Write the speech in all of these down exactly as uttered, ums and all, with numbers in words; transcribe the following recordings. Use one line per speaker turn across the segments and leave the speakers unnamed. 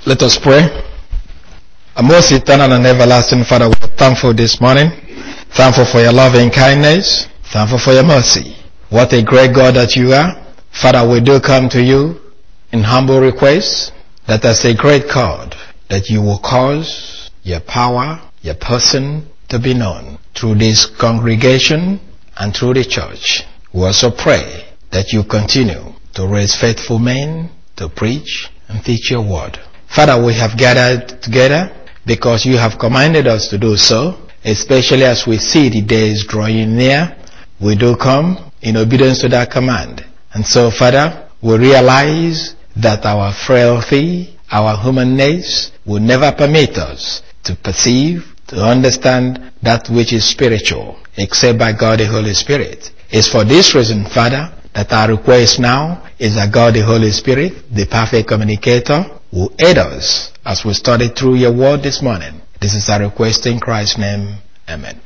Let us pray. A most eternal and everlasting Father, we are thankful this morning. Thankful for your loving kindness. Thankful for your mercy. What a great God that you are. Father, we do come to you in humble request that as a great God, that you will cause your power, your person to be known through this congregation and through the church. We also pray that you continue to raise faithful men to preach and teach your word. Father, we have gathered together because you have commanded us to do so, especially as we see the days drawing near. We do come in obedience to that command. And so, Father, we realize that our frailty, our humanness will never permit us to perceive, to understand that which is spiritual, except by God the Holy Spirit. It's for this reason, Father, that our request now is that God the Holy Spirit, the perfect communicator, will aid us as we study through your word this morning. This is our request in Christ's name. Amen.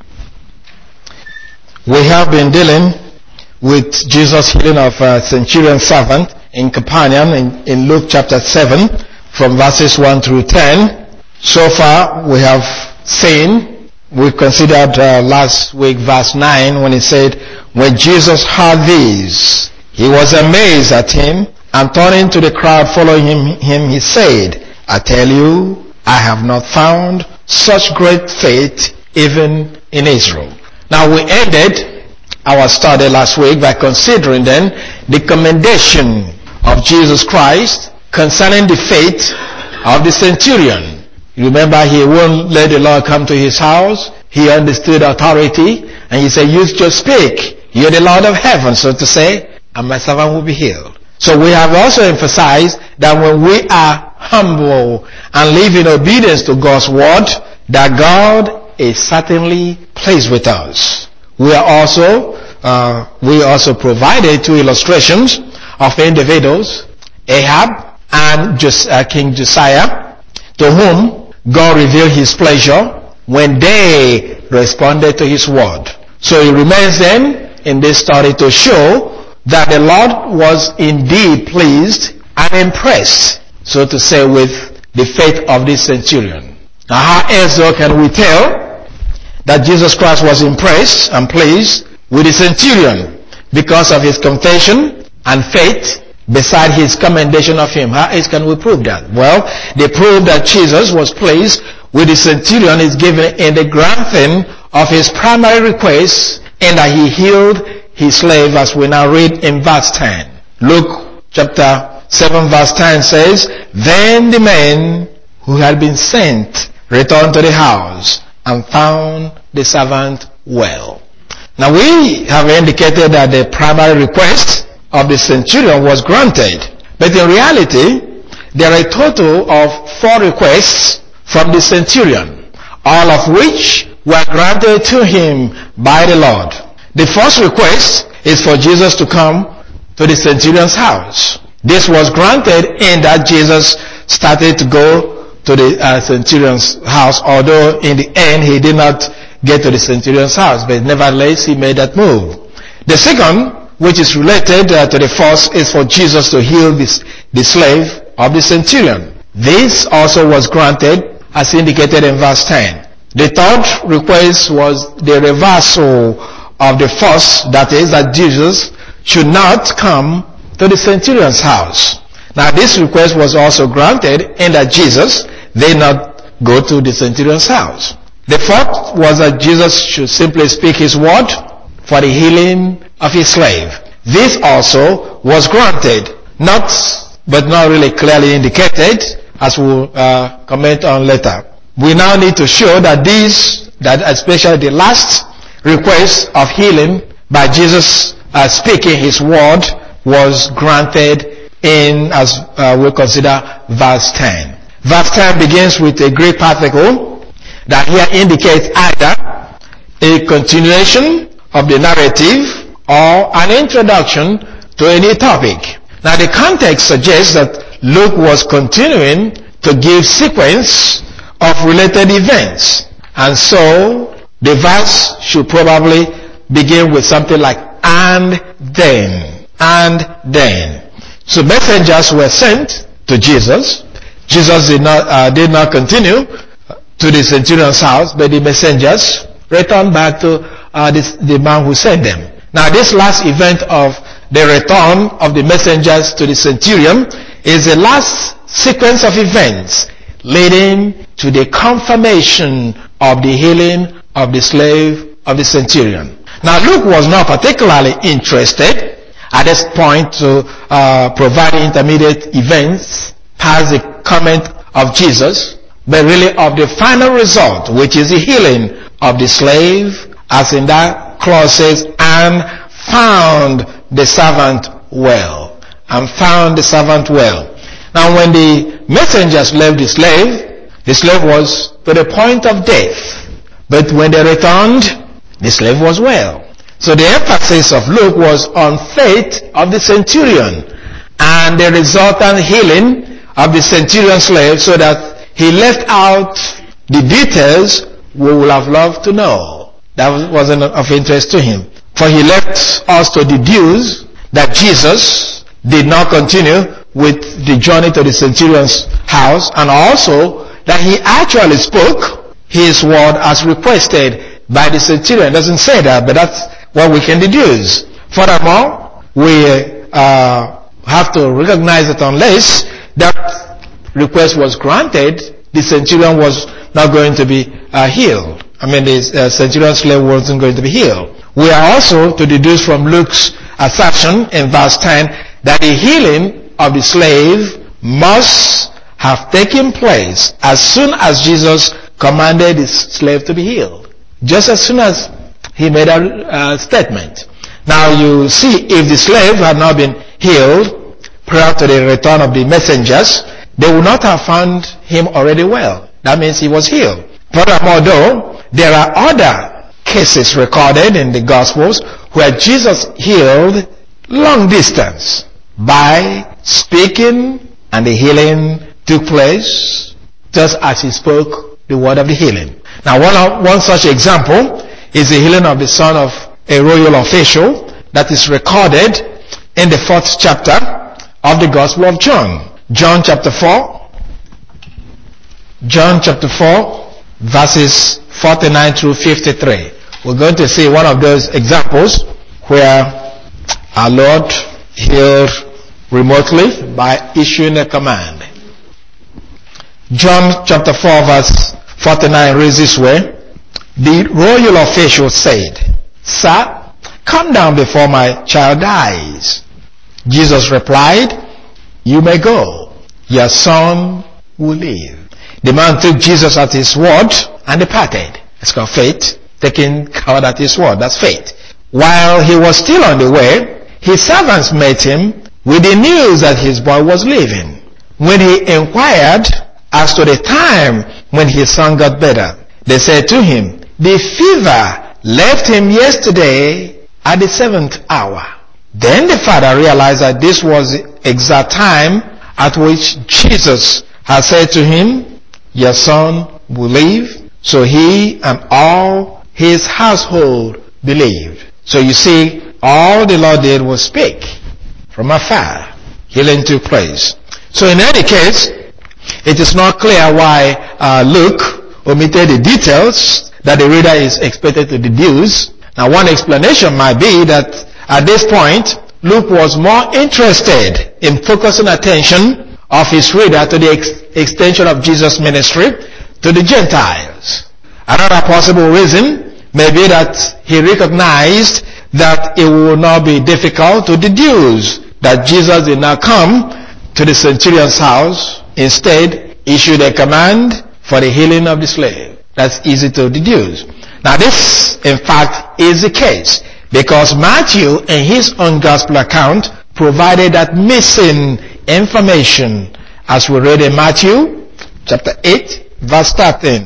We have been dealing with Jesus' healing of a centurion servant in Capernaum in, in Luke chapter seven from verses one through ten. So far we have seen, we considered uh, last week verse nine when he said, when Jesus heard this, he was amazed at him, and turning to the crowd following him, him he said, I tell you, I have not found such great faith even in Israel. Now we ended our study last week by considering then the commendation of Jesus Christ concerning the faith of the centurion. You remember, he won't let the Lord come to his house. He understood authority, and he said, you just speak. You're the Lord of heaven, so to say, and my servant will be healed. So we have also emphasized that when we are humble and live in obedience to God's word, that God is certainly pleased with us. We are also, uh, we also provided two illustrations of individuals, Ahab and Jos- uh, King Josiah, to whom God revealed his pleasure when they responded to his word. So it remains then in this study to show that the Lord was indeed pleased and impressed, so to say, with the faith of this centurion. Now, how else though can we tell that Jesus Christ was impressed and pleased with the centurion? Because of his confession and faith beside his commendation of him. How else can we prove that? Well, the proof that Jesus was pleased with the centurion is given in the granting of his primary request, and that he healed his slave, as we now read in verse ten. Luke chapter seven verse ten says, then the men who had been sent returned to the house and found the servant well. Now we have indicated that the primary request of the centurion was granted. But in reality, there are a total of four requests from the centurion, all of which were granted to him by the Lord. The first request is for Jesus to come to the centurion's house. This was granted in that Jesus started to go to the uh, centurion's house, although in the end he did not get to the centurion's house, but nevertheless he made that move. The second, which is related uh, to the first, is for Jesus to heal this, the slave of the centurion. This also was granted as indicated in verse ten. The third request was the reversal of the first, that is, that Jesus should not come to the centurion's house. Now this request was also granted in that Jesus did not go to the centurion's house. The fourth was that Jesus should simply speak his word for the healing of his slave. This also was granted, not but not really clearly indicated, as we'll uh, comment on later. We now need to show that these, that especially the last request of healing by Jesus uh, speaking his word was granted in, as uh, we'll consider, verse ten. Verse ten begins with a Greek particle that here indicates either a continuation of the narrative or an introduction to any topic. Now the context suggests that Luke was continuing to give sequence of related events, and so the verse should probably begin with something like and then, and then. So messengers were sent to Jesus Jesus did not, uh, did not continue to the centurion's house, but the messengers returned back to uh, this, the man who sent them. Now this last event of the return of the messengers to the centurion is the last sequence of events leading to the confirmation of the healing of the slave of the centurion. Now Luke was not particularly interested at this point to uh, provide intermediate events past the comment of Jesus, but really of the final result, which is the healing of the slave, as in that clause says, and found the servant well. And found the servant well. Now when the messengers left the slave, the slave was to the point of death. But when they returned, the slave was well. So the emphasis of Luke was on faith of the centurion and the resultant healing of the centurion slave, so that he left out the details we would have loved to know. That wasn't of interest to him. For he left us to deduce that Jesus did not continue with the journey to the centurion's house, and also that he actually spoke his word as requested by the centurion. It doesn't say that, but that's what we can deduce. Furthermore, we uh, have to recognize that unless that request was granted, the centurion was not going to be uh, healed. I mean, the uh, centurion slave wasn't going to be healed. We are also to deduce from Luke's assertion in verse ten that the healing of the slave must have taken place as soon as Jesus commanded his slave to be healed. Just as soon as he made a uh, statement. Now you see, if the slave had not been healed prior to the return of the messengers, they would not have found him already well. That means he was healed. Furthermore, though, there are other cases recorded in the Gospels where Jesus healed long distance by speaking, and the healing took place just as he spoke the word of the healing. Now one, one such example is the healing of the son of a royal official that is recorded in the fourth chapter of the Gospel of John. John chapter four. John chapter four, verses forty-nine through fifty-three. We're going to see one of those examples where our Lord healed remotely by issuing a command. John chapter four, verse forty-nine reads this way. The royal official said, "Sir, come down before my child dies." Jesus replied, "You may go. Your son will live." The man took Jesus at his word and departed. It's called faith. Taking God at his word. That's faith. While he was still on the way, his servants met him with the news that his boy was living. When he inquired as to the time when his son got better, they said to him, "The fever left him yesterday at the seventh hour." Then the father realized that this was the exact time at which Jesus had said to him, "Your son will live." So he and all his household believed. So you see, all the Lord did was speak from afar. Healing took place. So in any case, it is not clear why uh, Luke omitted the details that the reader is expected to deduce. Now one explanation might be that at this point, Luke was more interested in focusing attention of his reader to the ex- extension of Jesus' ministry to the Gentiles. Another possible reason may be that he recognized that it would not be difficult to deduce that Jesus did not come to the centurion's house, instead issued a command for the healing of the slave. That's easy to deduce. Now this, in fact, is the case, because Matthew, in his own gospel account, provided that missing information, as we read in Matthew chapter eight, verse thirteen.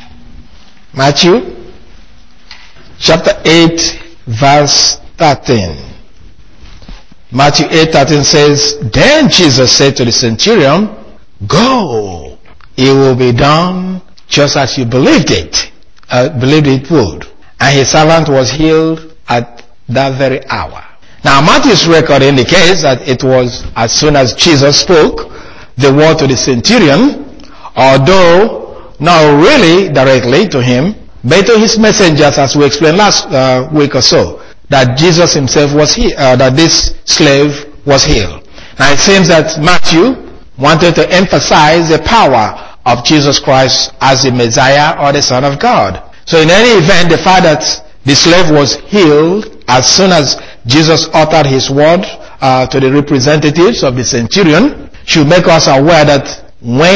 Matthew chapter eight, verse thirteen. Matthew eight thirteen says, "Then Jesus said to the centurion, 'Go, it will be done just as you believed it, uh, believed it would.' And his servant was healed at that very hour." Now Matthew's record indicates that it was as soon as Jesus spoke the word to the centurion, although not really directly to him, but to his messengers, as we explained last uh, week or so, that Jesus himself was he- uh, that this slave was healed. Now it seems that Matthew wanted to emphasize the power of Jesus Christ as the Messiah or the Son of God. So in any event, the fact that the slave was healed as soon as Jesus uttered his word uh, to the representatives of the centurion should make us aware that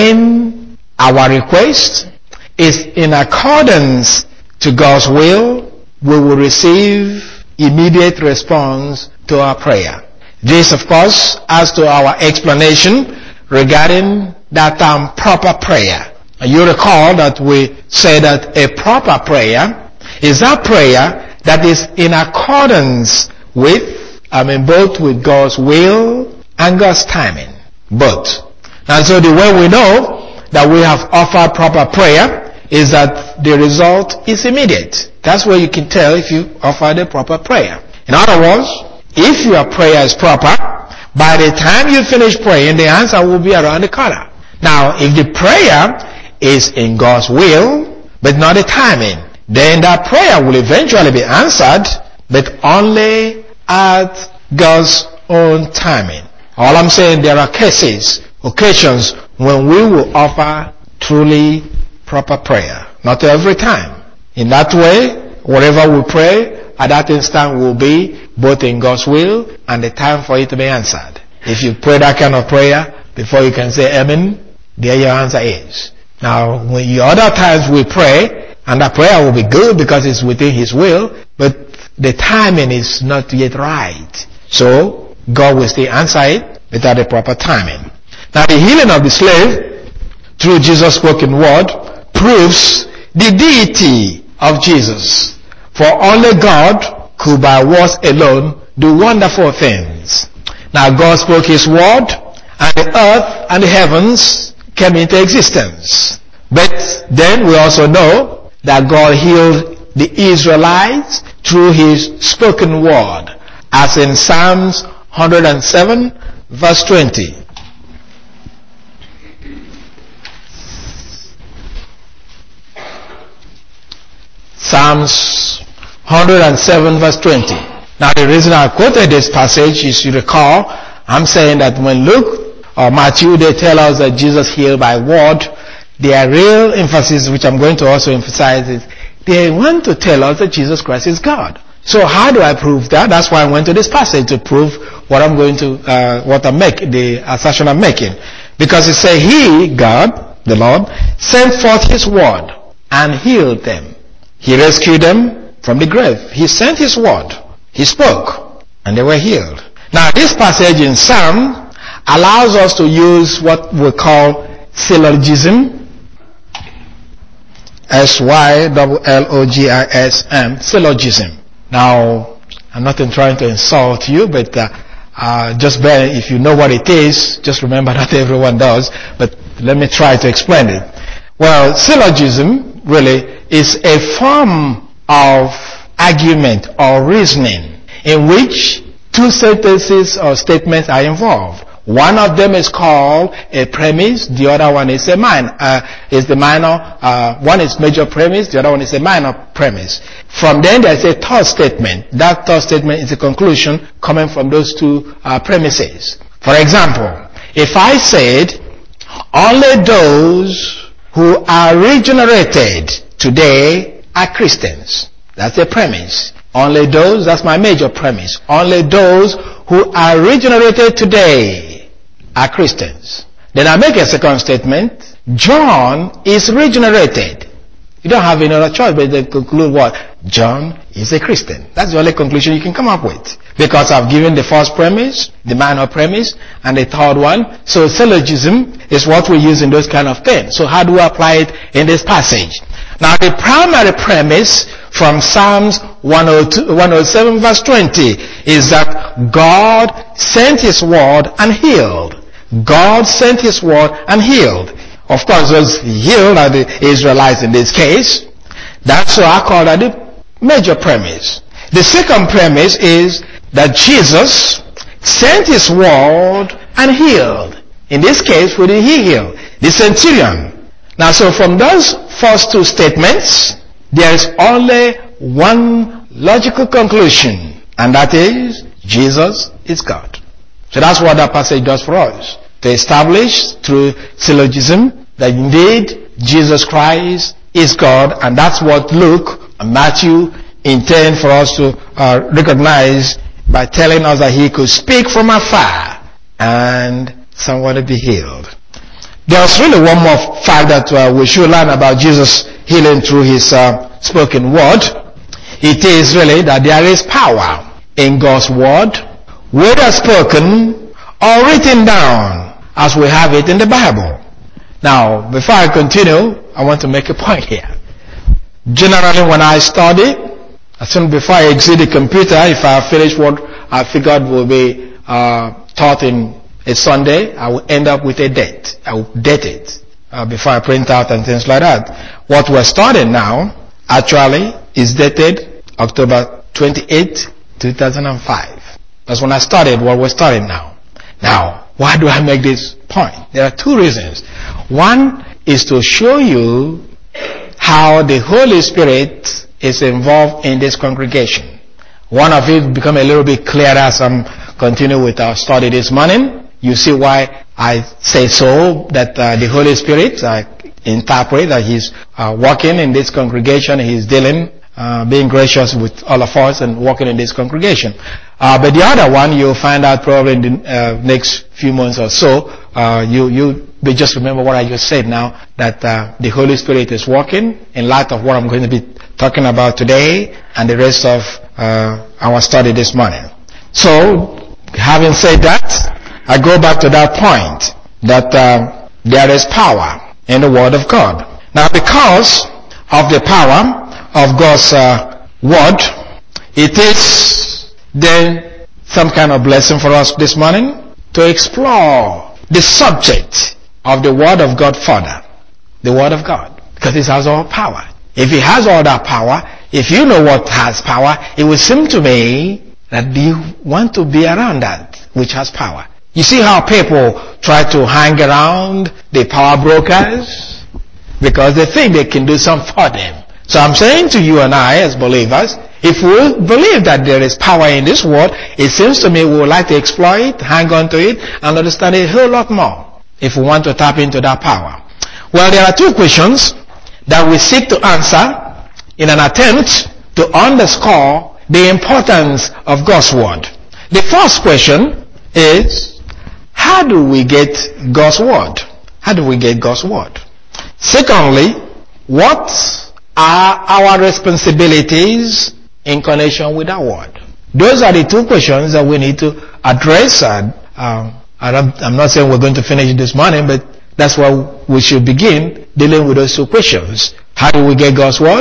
when our request is in accordance to God's will, we will receive immediate response to our prayer. This, of course, adds to our explanation regarding that term proper prayer. And you recall that we say that a proper prayer is that prayer that is in accordance with, I mean, both with God's will and God's timing. Both. And so the way we know that we have offered proper prayer is that the result is immediate. That's where you can tell if you offer the proper prayer. In other words, if your prayer is proper, by the time you finish praying, the answer will be around the corner. Now, if the prayer is in God's will, but not the timing, then that prayer will eventually be answered, but only at God's own timing. All I'm saying, there are cases, occasions, when we will offer truly proper prayer. Not every time. In that way, whatever we pray, at that instant will be both in God's will and the time for it to be answered. If you pray that kind of prayer, before you can say amen, there your answer is. Now, when you other times we pray, and that prayer will be good because it's within His will, but the timing is not yet right. So, God will still answer it, but at the proper timing. Now, the healing of the slave, through Jesus' spoken word, proves the deity of Jesus. For only God could by words alone do wonderful things. Now God spoke His word, and the earth and the heavens came into existence. But then we also know that God healed the Israelites through His spoken word, as in Psalms one hundred seven verse twenty. Psalms one hundred seven verse twenty. Now the reason I quoted this passage is, you recall, I'm saying that when Luke or Matthew, they tell us that Jesus healed by word, their real emphasis, which I'm going to also emphasize, is they want to tell us that Jesus Christ is God. So how do I prove that? That's why I went to this passage, to prove what I'm going to, uh, what I'm making, the assertion I'm making. Because it says, He, God, the Lord, sent forth His word and healed them. He rescued them from the grave. He sent His word. He spoke, and they were healed. Now, this passage in Psalm allows us to use what we call syllogism. S Y L L O G I S M. Syllogism. Now, I'm not trying to insult you, but uh, uh, just bear, if you know what it is, just remember not everyone does, but let me try to explain it. Well, syllogism really is a form of argument or reasoning in which two sentences or statements are involved. One of them is called a premise, the other one is a minor, uh, is the minor, uh, one is major premise, the other one is a minor premise. From then there's a third statement. That third statement is a conclusion coming from those two uh, premises. For example, if I said, only those who are regenerated today are Christians. That's a premise. Only those, that's my major premise. Only those who are regenerated today are Christians. Then I make a second statement. John is regenerated. You don't have any other choice but to conclude what? John is a Christian. That's the only conclusion you can come up with. Because I've given the first premise, the minor premise, and the third one. So syllogism is what we use in those kind of things. So how do we apply it in this passage? Now the primary premise from Psalms one oh seven verse twenty is that God sent His word and healed. God sent His word and healed. Of course, those healed are the Israelites in this case. That's what I call that the major premise. The second premise is that Jesus sent His word and healed. In this case, who did he heal? The centurion. Now, so from those first two statements, there is only one logical conclusion, and that is, Jesus is God. So that's what that passage does for us. To establish through syllogism that indeed Jesus Christ is God, and that's what Luke and Matthew intend for us to uh, recognize by telling us that he could speak from afar and someone to be healed. There's really one more fact that uh, we should learn about Jesus healing through his uh, spoken word. It is really that there is power in God's word, whether spoken or written down as we have it in the Bible. Now, before I continue, I want to make a point here. Generally, when I study, as soon before I exit the computer, if I finish what I figured will be uh, taught in a Sunday, I will end up with a date. I will date it uh, before I print out and things like that. What we're studying now actually is dated October twenty-eighth, two thousand five. That's when I started what we're studying now. Now, why do I make this point? There are two reasons. One is to show you how the Holy Spirit is involved in this congregation. One of it will become a little bit clearer as I'm continuing with our study this morning. You see why I say so, that uh, the Holy Spirit uh, interpret that he's uh, working in this congregation, he's dealing, uh, being gracious with all of us and working in this congregation. Uh, but the other one, you'll find out probably in the uh, next few months or so. Uh, you, you but just remember what I just said now, that uh, the Holy Spirit is working in light of what I'm going to be talking about today and the rest of uh, our study this morning. So, having said that, I go back to that point, that uh, there is power in the Word of God. Now, because of the power of God's uh, Word, it is then some kind of blessing for us this morning to explore the subject of the Word of God further. The Word of God. Because it has all power. If it has all that power, if you know what has power, it would seem to me that you want to be around that which has power. You see how people try to hang around the power brokers? Because they think they can do something for them. So I'm saying to you and I as believers, if we believe that there is power in this world, it seems to me we would like to explore it, hang on to it, and understand it a whole lot more if we want to tap into that power. Well, there are two questions that we seek to answer in an attempt to underscore the importance of God's Word. The first question is, how do we get God's Word? How do we get God's Word? Secondly, what are our responsibilities in connection with our Word? Those are the two questions that we need to address. And um, I'm not saying we're going to finish this morning, but that's where we should begin dealing with those two questions. How do we get God's Word?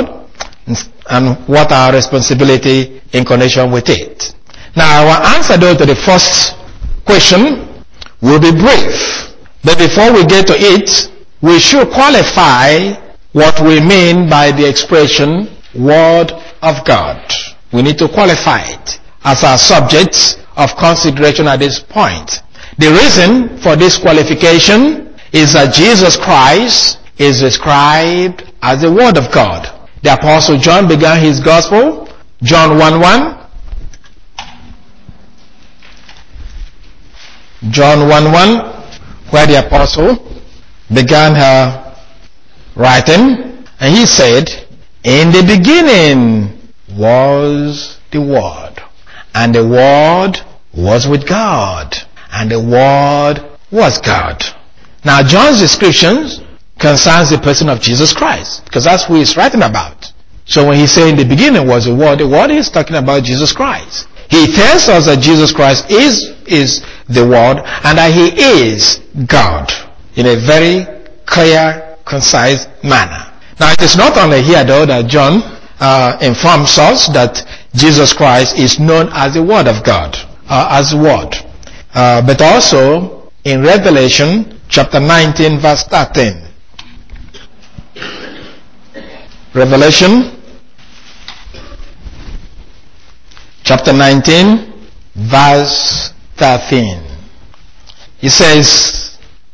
And what are our responsibility in connection with it? Now, our answer though to the first question will be brief. But before we get to it, we should qualify what we mean by the expression Word of God. We need to qualify it as our subject of consideration at this point. The reason for this qualification is that Jesus Christ is described as the Word of God. The Apostle John began his Gospel, John one one. John one one, where the Apostle began her writing, and he said, in the beginning was the Word, and the Word was with God, and the Word was God. Now, John's descriptions concerns the person of Jesus Christ, because that's who he's writing about. So when he said in the beginning was the Word, the Word is talking about Jesus Christ. He tells us that Jesus Christ is, is the Word, and that he is God in a very clear, concise manner. Now, it is not only here though that John uh, informs us that Jesus Christ is known as the Word of God, uh, as the Word, uh, but also in Revelation chapter nineteen verse thirteen. Revelation chapter nineteen verse thirteen. It says,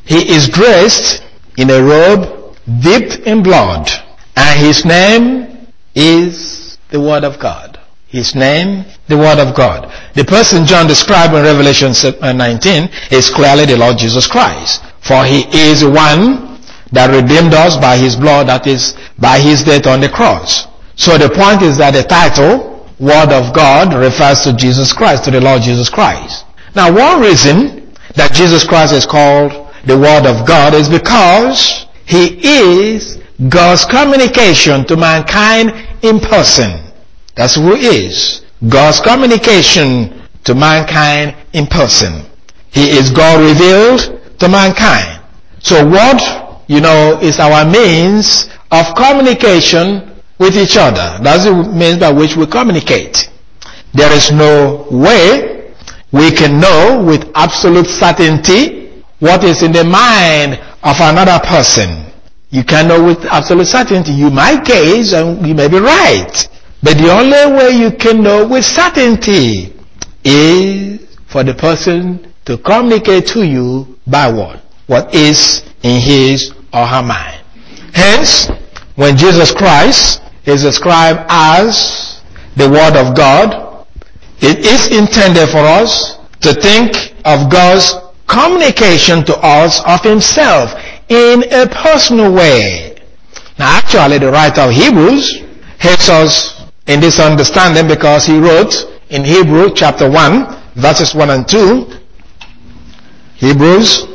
He is dressed in a robe dipped in blood, and his name is the Word of God. His name, the Word of God. The person John described in Revelation nineteen is clearly the Lord Jesus Christ. For he is the one that redeemed us by his blood, that is, by his death on the cross. So the point is that the title, Word of God, refers to Jesus Christ, to the Lord Jesus Christ. Now, one reason that Jesus Christ is called the Word of God is because he is God's communication to mankind in person. That's who he is. God's communication to mankind in person. He is God revealed to mankind. So what, you know, is our means of communication with each other? That's the means by which we communicate. There is no way we can know with absolute certainty what is in the mind of another person. You can know with absolute certainty. You might guess and you may be right. But the only way you can know with certainty is for the person to communicate to you by what? What is in his or her mind. Hence, when Jesus Christ is described as the Word of God, it is intended for us to think of God's communication to us of himself in a personal way. Now actually the writer of Hebrews helps us in this understanding because he wrote in Hebrews chapter one, verses one and two, Hebrews,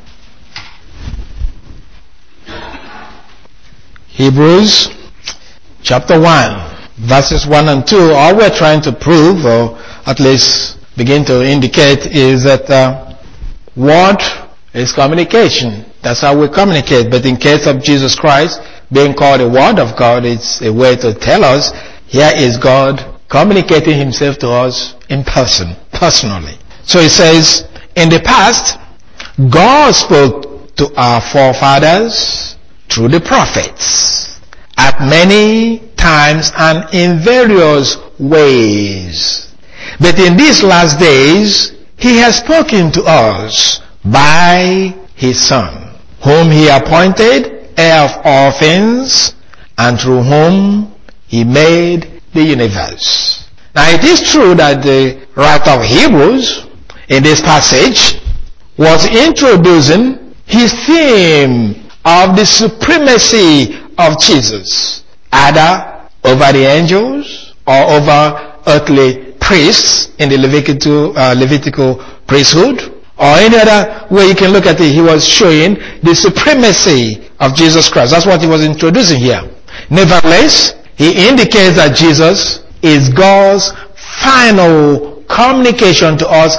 Hebrews chapter one, verses one and two, all we're trying to prove, or at least begin to indicate, is that uh, word is communication. That's how we communicate. But in case of Jesus Christ being called the Word of God, it's a way to tell us here is God communicating himself to us in person, personally. So he says, in the past, God spoke to our forefathers through the prophets at many times and in various ways. But in these last days, he has spoken to us by his Son, whom he appointed heir of all things, and through whom he made the universe. Now it is true that the writer of Hebrews in this passage was introducing his theme of the supremacy of Jesus, either over the angels or over earthly priests in the Levitical, uh, Levitical priesthood, or any other way you can look at it. He was showing the supremacy of Jesus Christ. That's what he was introducing here. Nevertheless, he indicates that Jesus is God's final communication to us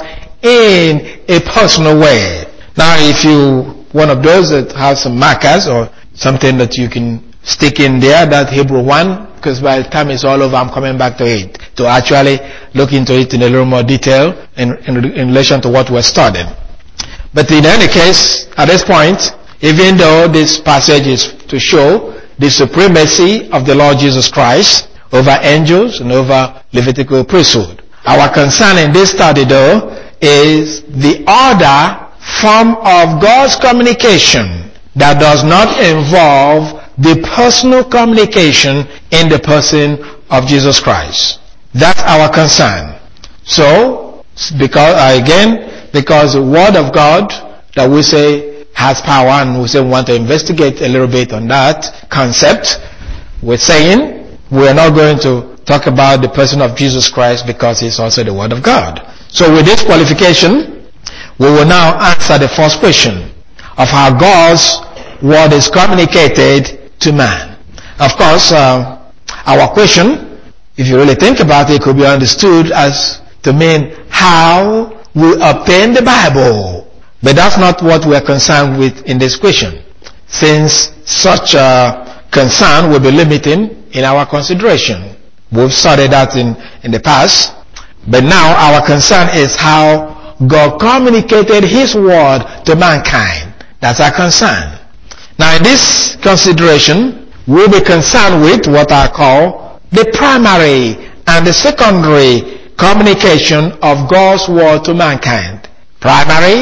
in a personal way. Now, if you one of those that have some markers or something that you can stick in there, that Hebrew one, because by the time it's all over, I'm coming back to it, to actually look into it in a little more detail in, in, in relation to what we're studying. But in any case, at this point, even though this passage is to show the supremacy of the Lord Jesus Christ over angels and over Levitical priesthood, our concern in this study, though, is the other form of God's communication that does not involve the personal communication in the person of Jesus Christ. That's our concern. So, because again, because the Word of God that we say has power, and we say we want to investigate a little bit on that concept, we're saying we're not going to talk about the person of Jesus Christ because he's also the Word of God. So with this qualification, we will now answer the first question of how God's Word is communicated to man. Of course, uh, our question, if you really think about it, could be understood as to mean how we obtain the Bible. But that's not what we are concerned with in this question, since such a concern will be limiting in our consideration. We've studied that in, in the past, but now our concern is how God communicated his word to mankind. That's our concern. Now in this consideration, we'll be concerned with what I call the primary and the secondary communication of God's word to mankind. Primary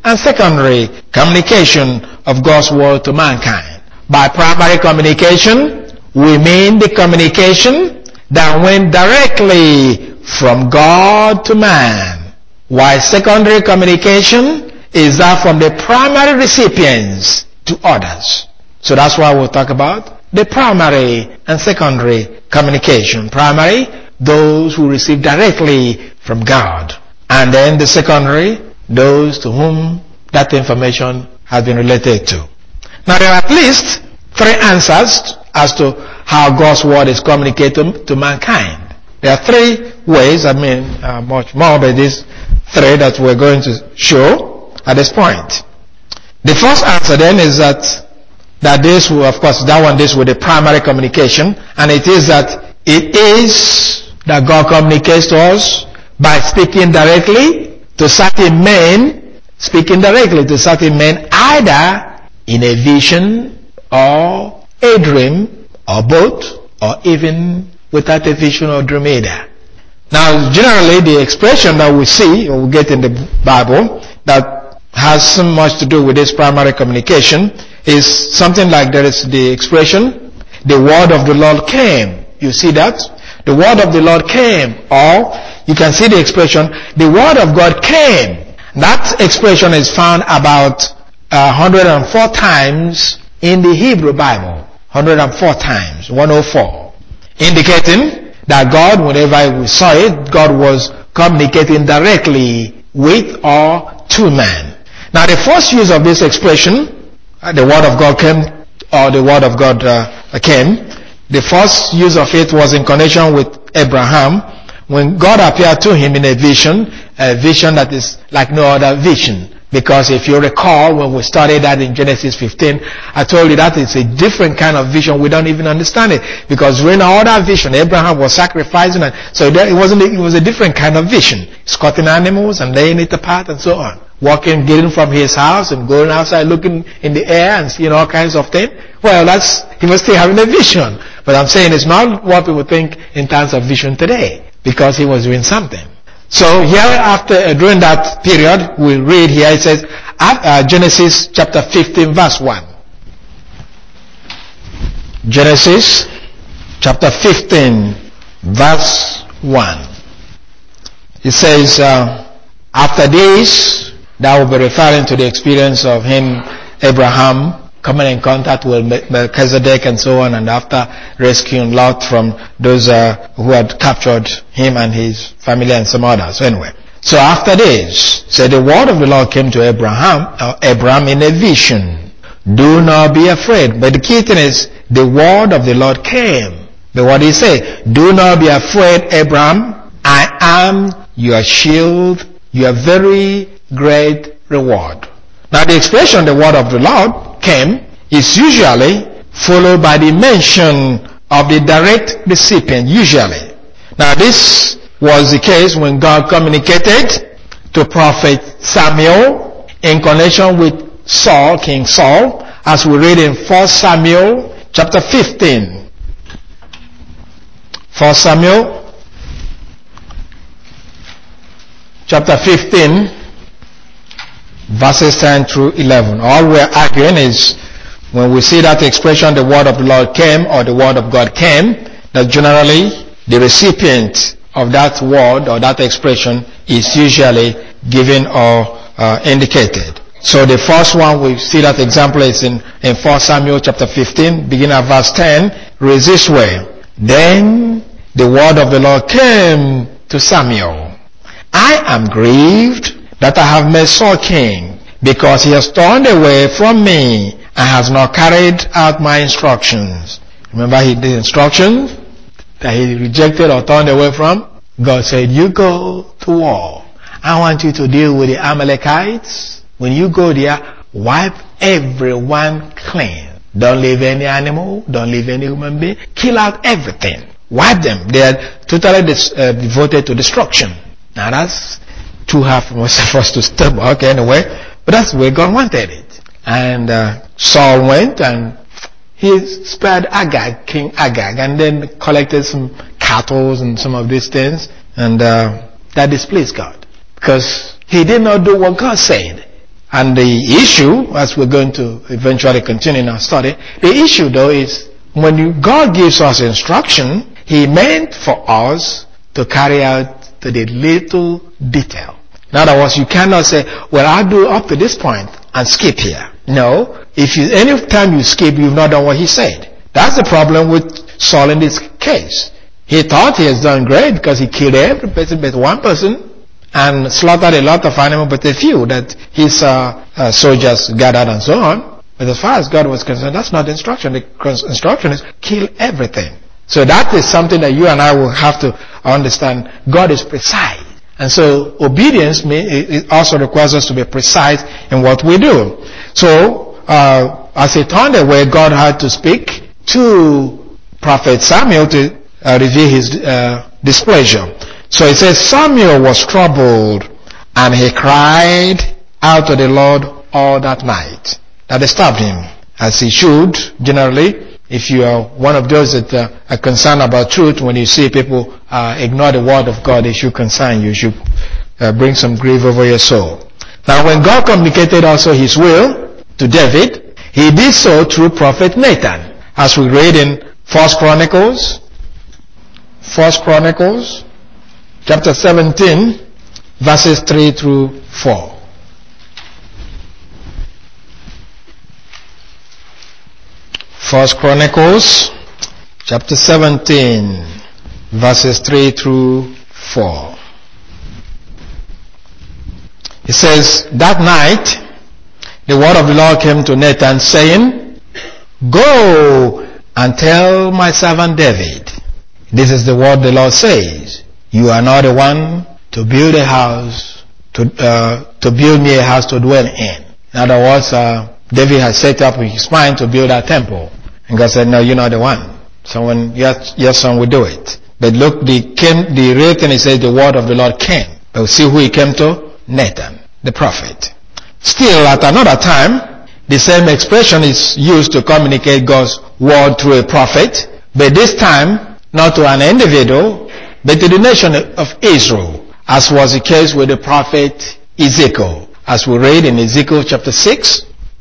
and secondary communication of God's word to mankind. By primary communication, we mean the communication that went directly from God to man, while secondary communication is that from the primary recipients to others. So that's why we'll talk about the primary and secondary communication. Primary, those who receive directly from God. And then the secondary, those to whom that information has been related to. Now there are at least three answers as to how God's word is communicated to mankind. There are three ways, I mean uh, much more, but these three that we're going to show at this point. The first answer then is that that this will, of course, that one, this with the primary communication, and it is that it is that God communicates to us by speaking directly to certain men, speaking directly to certain men, either in a vision or a dream, or both, or even without a vision or dream either. Now, generally, the expression that we see, or we get in the Bible, that has so much to do with this primary communication, is something like there is the expression, the word of the Lord came. You see that? The word of the Lord came. Or you can see the expression, the word of God came. That expression is found about uh, one hundred four times in the Hebrew Bible. one hundred four times, one hundred four. Indicating that God, whenever we saw it, God was communicating directly with or to man. Now the first use of this expression, the word of God came, or the word of God uh, came, the first use of it was in connection with Abraham, when God appeared to him in a vision, a vision that is like no other vision. Because if you recall, when we studied that in Genesis fifteen, I told you that it's a different kind of vision. We don't even understand it. Because during our other vision, Abraham was sacrificing, and so it wasn't, it was a different kind of vision. Cutting animals and laying it apart and so on. Walking, getting from his house and going outside, looking in the air and seeing all kinds of things. Well, that's, he was still having a vision. But I'm saying it's not what people think in terms of vision today. Because he was doing something. So here after, uh, during that period, we read here, it says, uh, Genesis chapter fifteen verse one. Genesis chapter fifteen verse one. It says, uh, after this, that will be referring to the experience of him, Abraham, coming in contact with Melchizedek and so on, and after rescuing Lot from those uh, who had captured him and his family and some others. So anyway, so after this, so the word of the Lord came to Abraham, uh, Abraham in a vision. Do not be afraid. But the key thing is, the word of the Lord came. But what did he say? Do not be afraid, Abraham. I am your shield, your very great reward. Now the expression, the word of the Lord came, is usually followed by the mention of the direct recipient, usually. Now this was the case when God communicated to prophet Samuel in connection with Saul, King Saul, as we read in First Samuel chapter fifteen. First Samuel chapter fifteen, verses ten through eleven. All we're arguing is when we see that expression, the word of the Lord came, or the word of God came, that generally the recipient of that word or that expression is usually given or uh, indicated. So the first one we see that example is in, in First Samuel chapter fifteen, beginning at verse ten, reads this way. Then the word of the Lord came to Samuel. I am grieved that I have made Saul king, because he has turned away from me and has not carried out my instructions. Remember he did instructions that he rejected or turned away from? God said, you go to war. I want you to deal with the Amalekites. When you go there, wipe everyone clean. Don't leave any animal, don't leave any human being. Kill out everything. Wipe them. They are totally dis- uh, devoted to destruction. Now that's too hard for us to stomach, okay, anyway, but that's the way God wanted it. And uh, Saul went and he spared Agag, King Agag, and then collected some cattle and some of these things, and uh, that displeased God, because he did not do what God said. And the issue, as we're going to eventually continue in our study, the issue though is when you, God gives us instruction, He meant for us to carry out to the little detail. In other words, you cannot say, well, I'll do up to this point and skip here. No. If you, any time you skip, you've not done what He said. That's the problem with Saul in this case. He thought he has done great because he killed every person but one person and slaughtered a lot of animals but a few that his uh, uh, soldiers gathered and so on. But as far as God was concerned, that's not the instruction. The instruction is kill everything. So that is something that you and I will have to understand. God is precise. And so obedience may, it also requires us to be precise in what we do. So uh, as he turned away, God had to speak to Prophet Samuel to uh, reveal his uh, displeasure. So it says, Samuel was troubled and he cried out to the Lord all that night. That disturbed him, as he should generally. If you are one of those that uh, are concerned about truth, when you see people uh, ignore the word of God, it should concern you. It should uh, bring some grief over your soul. Now when God communicated also His will to David, He did so through Prophet Nathan. As we read in First Chronicles, First Chronicles, chapter seventeen, verses three through four. First Chronicles, chapter seventeen, verses three through four. It says, that night, the word of the Lord came to Nathan, saying, Go and tell my servant David, this is the word the Lord says, you are not the one to build a house, to uh, to build me a house to dwell in. In other words, uh, David has set up in his mind to build a temple. And God said, no, you're not the one. Someone, your, your son will do it. But look, the, came, the real thing is that the word of the Lord came. But we'll see who he came to? Nathan, the prophet. Still, at another time, the same expression is used to communicate God's word through a prophet. But this time, not to an individual, but to the nation of Israel, as was the case with the prophet Ezekiel. As we read in Ezekiel chapter six,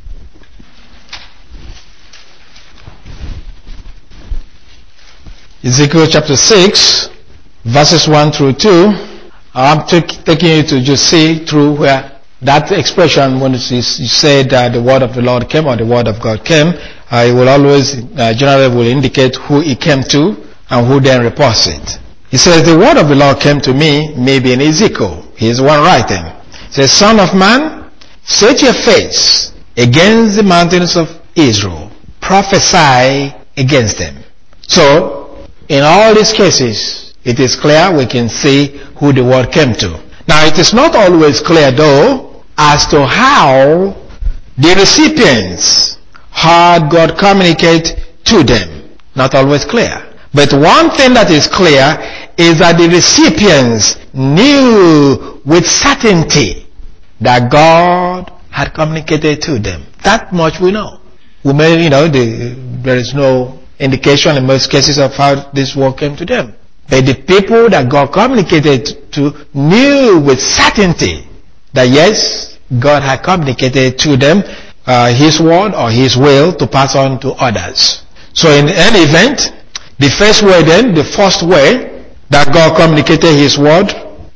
Ezekiel chapter six, verses one through two, I'm t- taking you to just see through where that expression, when it is said that the word of the Lord came or the word of God came, uh, it will always, uh, generally will indicate who it came to and who then reports it. He says, the word of the Lord came to me, maybe in Ezekiel. He is one writing. He says, Son of man, set your face against the mountains of Israel. Prophesy against them. So, in all these cases, it is clear we can see who the word came to. Now, it is not always clear, though, as to how the recipients heard God communicate to them. Not always clear. But one thing that is clear is that the recipients knew with certainty that God had communicated to them. That much we know. We may, you know, the, there is no indication in most cases of how this word came to them. But the people that God communicated to knew with certainty that yes, God had communicated to them uh, His word or His will to pass on to others. So in any event, the first way then, the first way that God communicated His word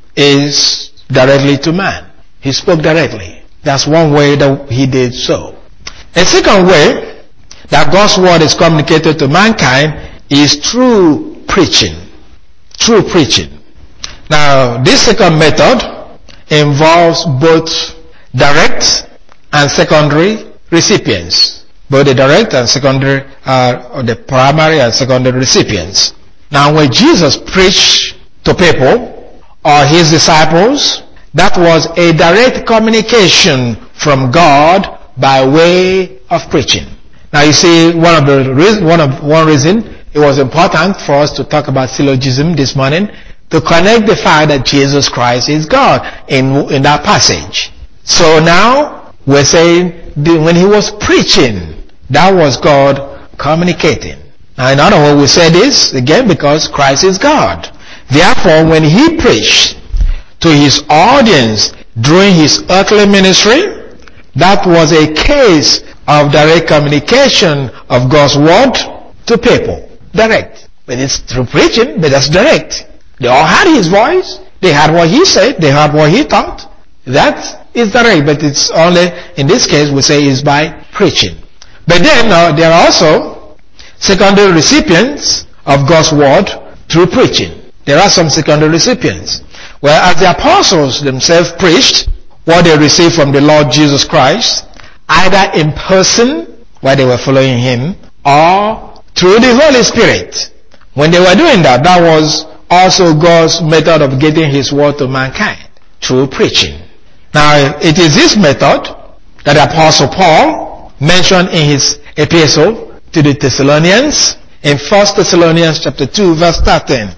is directly to man. He spoke directly. That's one way that He did so. A second way that God's word is communicated to mankind is through preaching. Through preaching. Now, this second method involves both direct and secondary recipients. Both the direct and secondary are uh, the primary and secondary recipients. Now, when Jesus preached to people or His disciples, that was a direct communication from God by way of preaching. Now, you see, one of the reason, one of one reason it was important for us to talk about syllogism this morning, to connect the fact that Jesus Christ is God in, in that passage. So now, we're saying, when He was preaching, that was God communicating. Now in other words, we say this, again, because Christ is God. Therefore, when He preached to His audience during His earthly ministry, That was a case of direct communication of God's word to people. Direct. But it's through preaching, but that's direct. They all heard his voice. They heard what he said. They heard what he taught. That is direct, but it's only, in this case, we say is by preaching. But then uh, there are also secondary recipients of God's word through preaching. There are some secondary recipients. Whereas the apostles themselves preached what they received from the Lord Jesus Christ, either in person, while they were following him, or through the Holy Spirit. When they were doing that, that was also God's method of getting his word to mankind, through preaching. Now, it is this method that the Apostle Paul mentioned in his epistle to the Thessalonians in First Thessalonians chapter two, verse thirteen.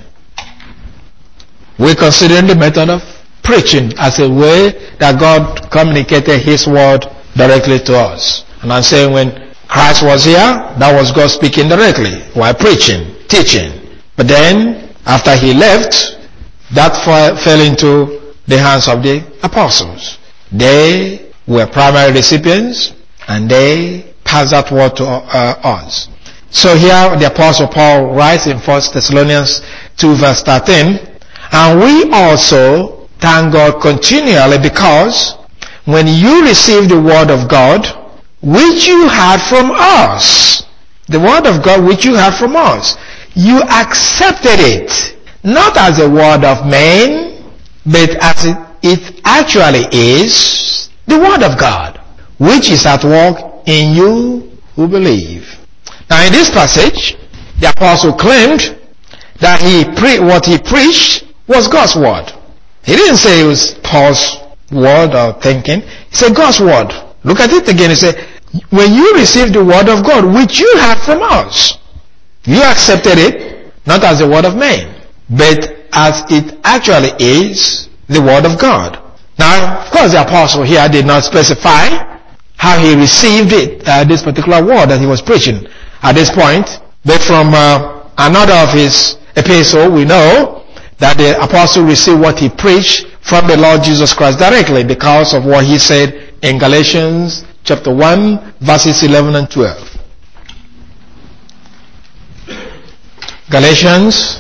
We're considering the method of preaching as a way that God communicated his word directly to us. And I'm saying when Christ was here, that was God speaking directly while preaching, teaching. But then, after he left, that fell into the hands of the apostles. They were primary recipients, and they passed that word to uh, us. So here the Apostle Paul writes in First Thessalonians two, verse thirteen, and we also thank God continually because when you received the word of God, which you had from us, the word of God which you had from us, you accepted it, not as a word of man, but as it, it actually is the word of God, which is at work in you who believe. Now in this passage, the apostle claimed that he pre- what he preached was God's word. He didn't say it was Paul's word or thinking. He said God's word. Look at it again. He said, when you received the word of God, which you had from us, you accepted it, not as the word of man, but as it actually is the word of God. Now, of course, the apostle here did not specify how he received it, uh, this particular word that he was preaching at this point. But from uh, another of his epistles, we know that the apostle received what he preached from the Lord Jesus Christ directly because of what he said in Galatians chapter one, verses eleven and twelve. Galatians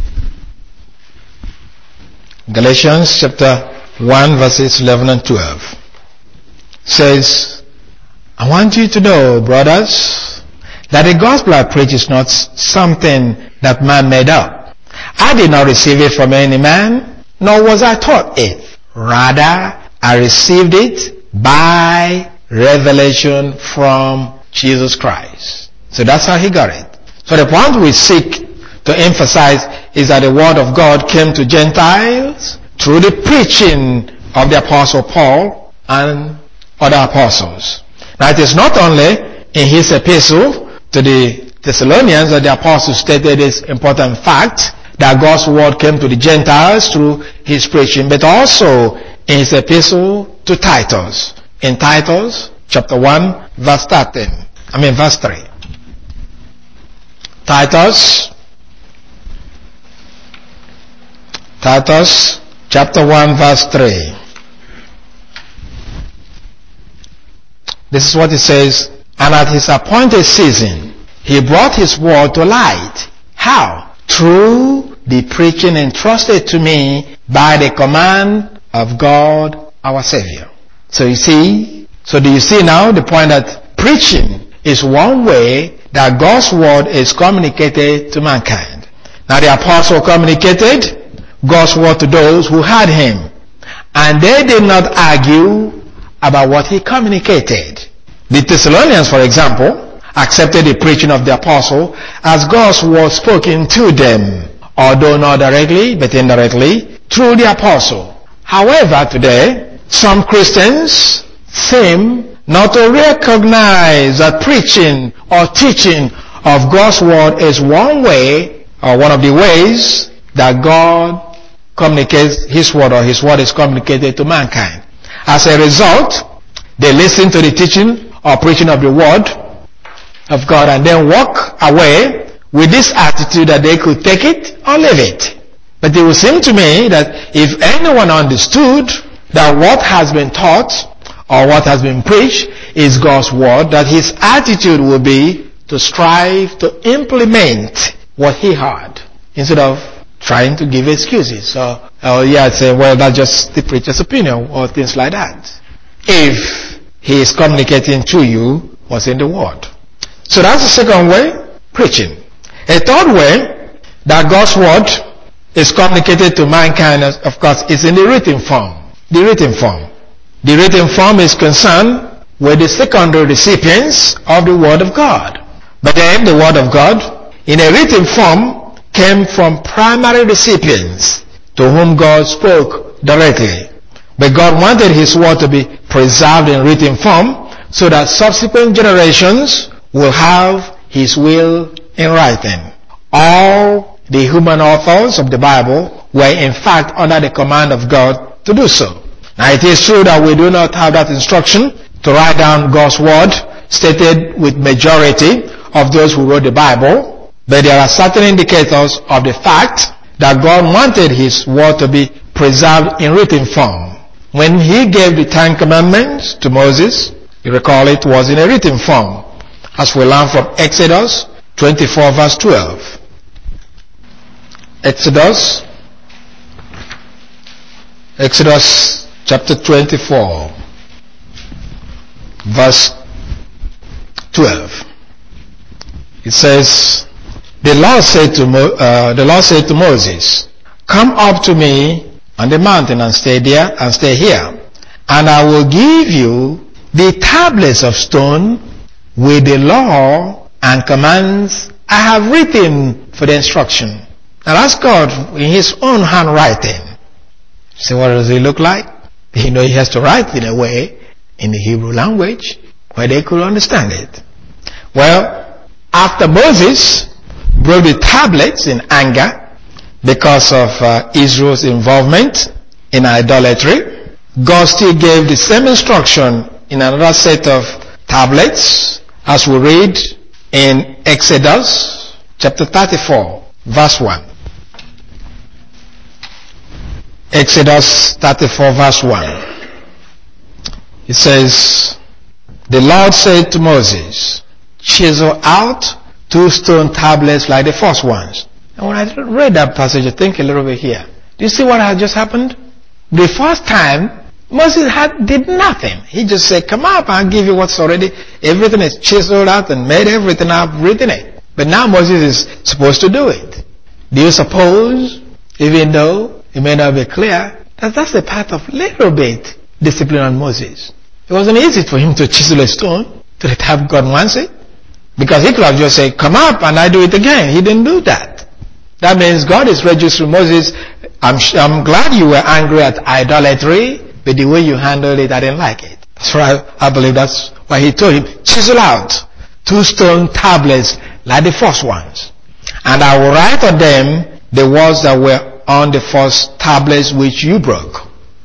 Galatians chapter one, verses eleven and twelve says, I want you to know, brothers, that the gospel I preach is not something that man made up. I did not receive it from any man, nor was I taught it. Rather, I received it by revelation from Jesus Christ. So that's how he got it. So the point we seek to emphasize is that the word of God came to Gentiles through the preaching of the apostle Paul and other apostles. Now it is not only in his epistle to the Thessalonians that the apostle stated this important fact that God's word came to the Gentiles through his preaching, but also in his epistle to Titus. In Titus chapter one, verse thirteen. I mean verse three. Titus Titus chapter one, verse three. This is what it says. And at his appointed season, he brought his word to light. How? Through the preaching entrusted to me by the command of God our Savior. So you see, so do you see now the point that preaching is one way that God's word is communicated to mankind. Now the apostle communicated God's word to those who heard him, and they did not argue about what he communicated. The Thessalonians, for example, accepted the preaching of the apostle as God's word spoken to them, although not directly but indirectly through the apostle. However, today some Christians seem not to recognize that preaching or teaching of God's word is one way or one of the ways that God communicates his word, or his word is communicated to mankind. As a result, they listen to the teaching or preaching of the word of God and then walk away with this attitude that they could take it or leave it. But it would seem to me that if anyone understood that what has been taught or what has been preached is God's word, that his attitude will be to strive to implement what he heard instead of trying to give excuses. So, oh yeah, say, well, that's just the preacher's opinion or things like that. If he is communicating to you what's in the word. So that's the second way, preaching. A third way that God's word is communicated to mankind, of course, is in the written form. The written form. The written form is concerned with the secondary recipients of the word of God. But then the word of God, in a written form, came from primary recipients to whom God spoke directly. But God wanted his word to be preserved in written form so that subsequent generations will have his will in writing. All the human authors of the Bible were in fact under the command of God to do so. Now it is true that we do not have that instruction to write down God's word stated with majority of those who wrote the Bible, but there are certain indicators of the fact that God wanted his word to be preserved in written form. When he gave the Ten Commandments to Moses, you recall it was in a written form, as we learn from Exodus twenty-four verse twelve. Exodus, Exodus chapter twenty-four verse twelve. It says, the Lord said to Mo, uh, the Lord said to Moses, come up to me on the mountain and stay there and stay here, and I will give you the tablets of stone with the law and commands I have written for the instruction. Now that's God in his own handwriting. See, what does it look like? You know, he has to write in a way in the Hebrew language where they could understand it. Well, after Moses broke the tablets in anger because of uh, Israel's involvement in idolatry, God still gave the same instruction in another set of tablets, as we read in Exodus chapter thirty-four verse one. Exodus thirty-four verse one. It says, the Lord said to Moses, chisel out two stone tablets like the first ones. And when I read that passage, I think a little bit here. Do you see what had just happened? The first time, Moses had, did nothing. He just said, come up, I'll give you what's already, everything is chiseled out and made everything, I've written it. But now Moses is supposed to do it. Do you suppose, even though it may not be clear, that that's the part of little bit discipline on Moses? It wasn't easy for him to chisel a stone to the type God wants it. Because he could have just said, come up and I do it again. He didn't do that. That means God is registering Moses. I'm, I'm glad you were angry at idolatry, but the way you handled it, I didn't like it. That's why I, I believe that's why he told him, chisel out two stone tablets like the first ones. And I will write on them the words that were on the first tablets which you broke.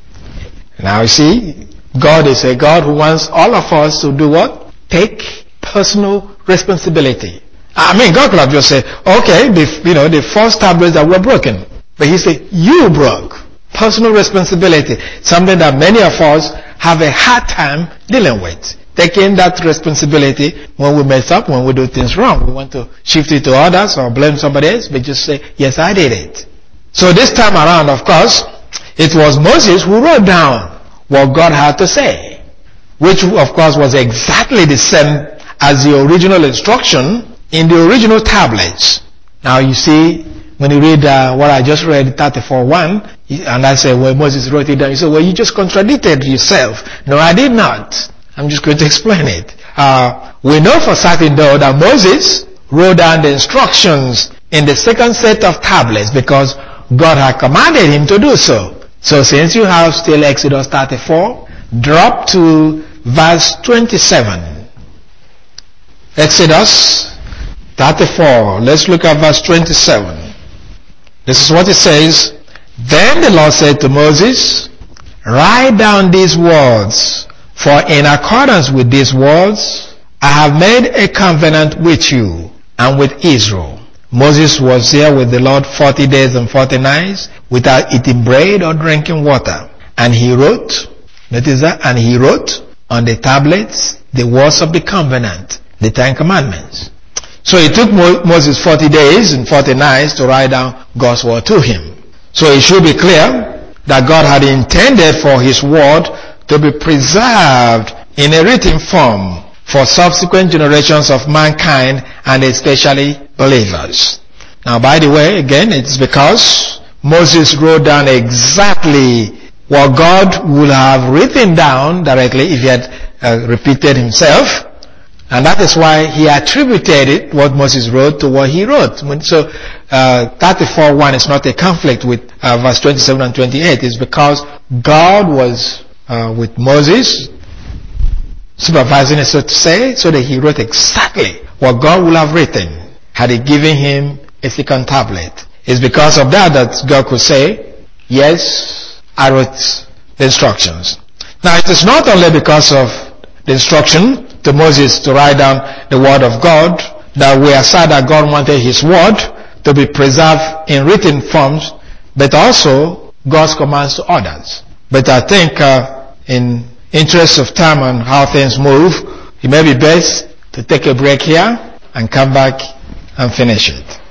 Now you see, God is a God who wants all of us to do what? Take personal responsibility. I mean, God could have just said, okay, the, you know, the first tablets that were broken. But he said, you broke. Personal responsibility. Something that many of us have a hard time dealing with. Taking that responsibility when we mess up, when we do things wrong. We want to shift it to others or blame somebody else, but just say, yes, I did it. So this time around, of course, it was Moses who wrote down what God had to say, which of course was exactly the same as the original instruction in the original tablets. Now you see, when you read uh, what I just read, thirty-four one, and I say, well, Moses wrote it down, you say, well, you just contradicted yourself. No, I did not. I'm just going to explain it. Uh, we know for certain though that Moses wrote down the instructions in the second set of tablets because God had commanded him to do so. So since you have still Exodus thirty-four, drop to verse twenty-seven. Exodus thirty-four. Let's look at verse twenty-seven. This is what it says. Then the Lord said to Moses, write down these words, for in accordance with these words, I have made a covenant with you and with Israel. Moses was there with the Lord forty days and forty nights without eating bread or drinking water. And he wrote, notice that, and he wrote on the tablets the words of the covenant, the Ten Commandments. So it took Mo- Moses forty days and forty nights to write down God's word to him. So it should be clear that God had intended for his word to be preserved in a written form for subsequent generations of mankind and especially believers. Now, by the way, again, it's because Moses wrote down exactly what God would have written down directly if he had uh, repeated himself. And that is why he attributed it, what Moses wrote, to what he wrote. So, uh, thirty-four one is not a conflict with uh, verse twenty-seven and twenty-eight. It's because God was uh, with Moses, supervising it, so to say, so that he wrote exactly what God would have written had he given him a second tablet. It's because of that that God could say, yes, I wrote the instructions. Now, it is not only because of the instruction to Moses to write down the word of God that we are sad that God wanted his word to be preserved in written forms, but also God's commands to others. But I think uh, in interest of time and how things move, it may be best to take a break here and come back and finish it.